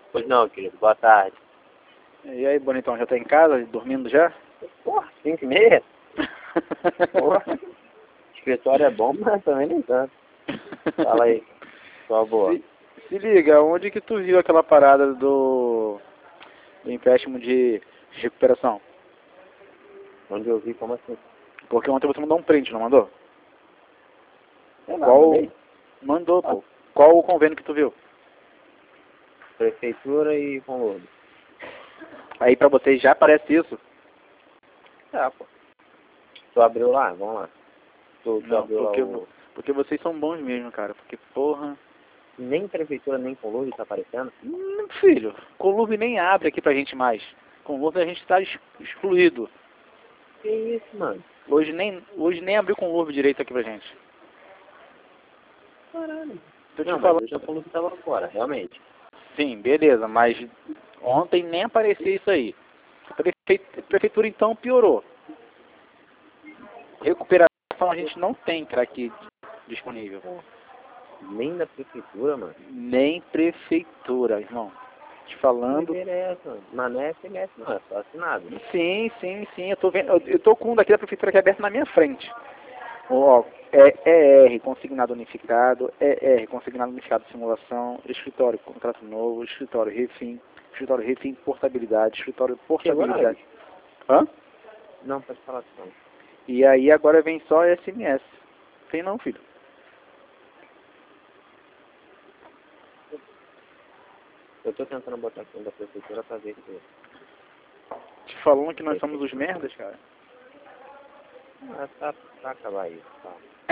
Pois não, querido. Boa tarde. E aí, bonitão, já tá em casa, dormindo já? Porra, 5h30? Porra. Escritório é bom, mas também nem tanto. Fala aí. Só boa. Se liga, onde que tu viu aquela parada do empréstimo de recuperação? Onde eu vi, como assim? Porque ontem você mandou um print, não mandou? Sei lá, Qual? mandei. Mandou, pô. Qual o convênio que tu viu? Prefeitura e Conlurb. Aí pra vocês já aparece isso? Tá, pô. Tu abriu lá? Vamos lá. Tu Não, abriu lá o... porque vocês são bons mesmo, cara. Porque, porra... Nem prefeitura, nem Conlurb tá aparecendo? Filho, Conlurb nem abre aqui pra gente mais. Conlurb a gente tá excluído. Que isso, mano? Hoje nem abriu Conlurb direito aqui pra gente. Caralho. Tô te Não, falando. mas hoje a Conlurb tava fora, realmente. Sim, beleza, mas ontem nem aparecia isso aí. A prefeitura então piorou. Recuperação a gente não tem, cara, aqui disponível. Nem da prefeitura, mano. Nem prefeitura, irmão. Te falando. Não interessa, mas não é SMS, não, é só assinado. Sim, eu tô vendo. Eu tô com um daqui da prefeitura aqui aberto na minha frente. Ó, é ER, consignado unificado, ER, consignado unificado de simulação, escritório, contrato novo, escritório refim, portabilidade, escritório portabilidade. Hã? Não, pode falar não. E aí agora vem só SMS. Tem não, filho? Eu tô tentando botar aqui da prefeitura pra ver se... Te falando que nós somos os merdas, cara. Ah, tá pra acabar isso, tá.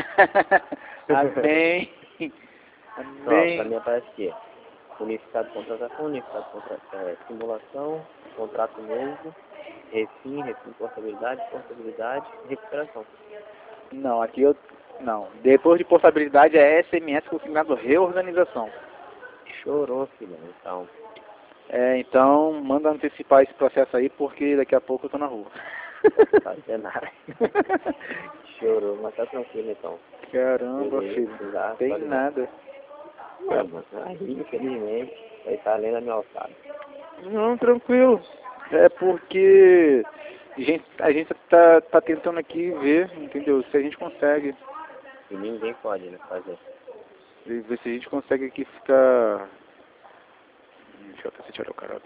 Amém. Ó, pra Amém. mim aparece aqui. Unificado de contratação, unificado de simulação, contrato novo, refim, portabilidade, recuperação. Não, aqui eu... Não. Depois de portabilidade é SMS consignado reorganização. Chorou, filhão, então. Então manda antecipar esse processo aí, porque daqui a pouco eu tô na rua. Não tá fazendo nada. Chorou, mas tá tranquilo então. Caramba, filho. Tem nada. Ué, mano, aí infelizmente, aí tá além da minha alçada. Não, tranquilo. É porque a gente tá tentando aqui ver, entendeu? Se a gente consegue. E ninguém pode, né, fazer. E ver se a gente consegue aqui ficar... Deixa eu até 7 horas, caralho.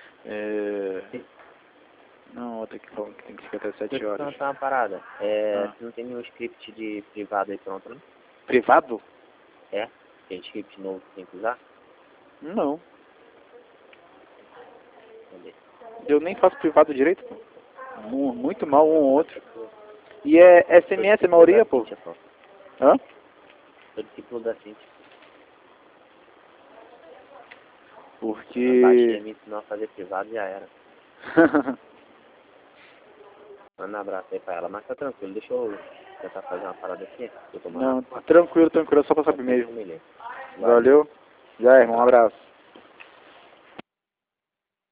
Não, outra que falando que tem que ficar até 7 horas. Deixa eu uma parada. Não tem nenhum script de privado aí pronto, né? Privado? É? Tem script novo que tem que usar? Não. Cadê? Eu nem faço privado direito, pô. Muito mal um ou outro. E é SMS a maioria, pô? Hã? Sou discípulo da Cintia. Porque... A Baixinha me ensinou a fazer privado e já era. Manda um abraço aí pra ela, mas tá tranquilo, deixa eu tentar fazer uma parada aqui. Não, tranquilo, só pra saber mesmo. Valeu. Valeu. Já é, irmão, um abraço.